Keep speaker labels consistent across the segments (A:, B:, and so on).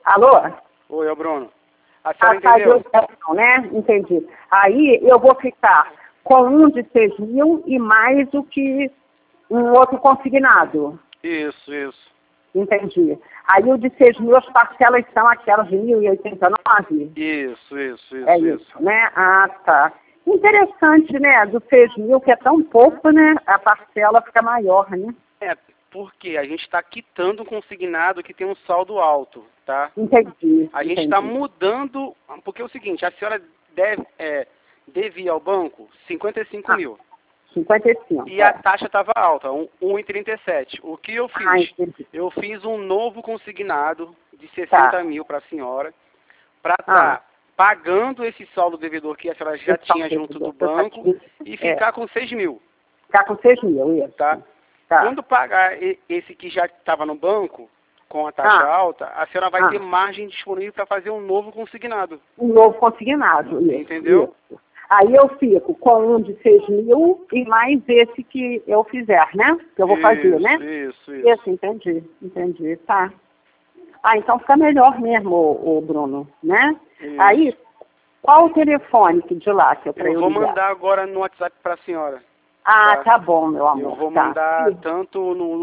A: Alô?
B: Oi, é o Bruno. A senhora entendeu?
A: Não, né? Entendi. Aí eu vou ficar com um de 6 mil e mais do que um outro consignado.
B: Isso.
A: Entendi. Aí o de 6 mil, as parcelas são aquelas de 1.089?
B: Isso.
A: É isso, né? Ah, tá. Interessante, né? Do 6 mil, que é tão pouco, né? A parcela fica maior, né?
B: É, porque a gente está quitando um consignado que tem um saldo alto, tá?
A: Entendi.
B: A gente está mudando, porque é o seguinte, a senhora devia ao banco 55 mil.
A: 55.
B: E a taxa estava alta, 1,37. O que eu fiz?
A: Entendi.
B: Eu fiz um novo consignado de 60 mil para a senhora, para estar pagando esse saldo devedor que a senhora já tinha junto do banco e ficar com 6 mil.
A: Ficar com 6 mil, isso.
B: Tá? Quando pagar esse que já estava no banco, com a taxa alta, a senhora vai ter margem disponível para fazer um novo consignado.
A: Um novo consignado, isso.
B: Entendeu?
A: Isso. Aí eu fico com um de 6 mil e mais esse que eu fizer, né? Que eu vou fazer, né? Isso, entendi, tá. Ah, então fica melhor mesmo, o Bruno, né?
B: Isso.
A: Aí, qual o telefone de lá que eu para eu
B: vou
A: ligar?
B: mandar agora no WhatsApp para a senhora.
A: Ah, tá bom, meu amor.
B: Eu vou mandar tanto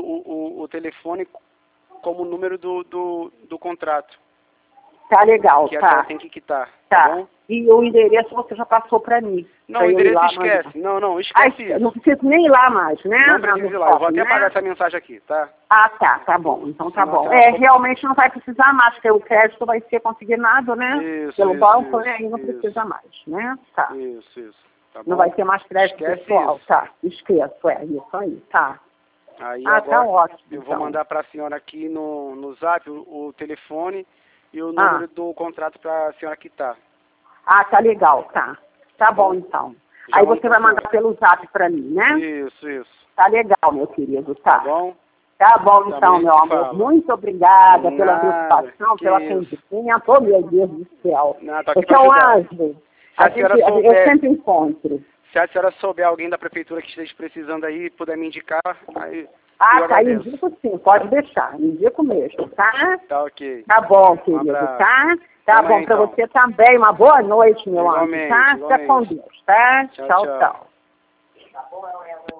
B: o telefone como o número do contrato.
A: Tá legal,
B: que a senhora tem que quitar, tá bom?
A: E o endereço você já passou para mim.
B: Não, o endereço esquece. Não, esquece isso.
A: Não preciso nem ir lá mais, né?
B: Não precisa ir lá. Eu vou até apagar essa mensagem aqui, tá?
A: Ah, tá bom. Então tá bom. Realmente não vai precisar mais, porque o crédito vai ser consignado, né? Pelo banco, né? E não precisa mais, né? Tá.
B: Isso. Tá bom?
A: Não vai ter mais crédito pessoal,
B: isso.
A: tá? Esqueço, isso aí, tá.
B: Aí
A: agora, tá ótimo.
B: Eu vou mandar para a senhora aqui no zap o telefone e o número do contrato para a senhora quitar.
A: Ah, tá legal, tá. Tá bom, então. Aí você vai mandar pelo zap para mim, né?
B: Isso.
A: Tá legal, meu querido, tá.
B: Tá bom?
A: Tá bom, então, meu amor. Muito obrigada pela preocupação, pelo atendimento. Oh, meu Deus do céu. Você é um anjo. Eu sempre encontro.
B: Se a senhora souber alguém da prefeitura que esteja precisando aí, puder me indicar, aí...
A: tá, indico sim, pode deixar, indico mesmo, tá?
B: Tá ok.
A: Tá bom, querido, tá? Tá bom, pra você também, uma boa noite, meu anjo, tá? Fica com Deus, tá? Tchau.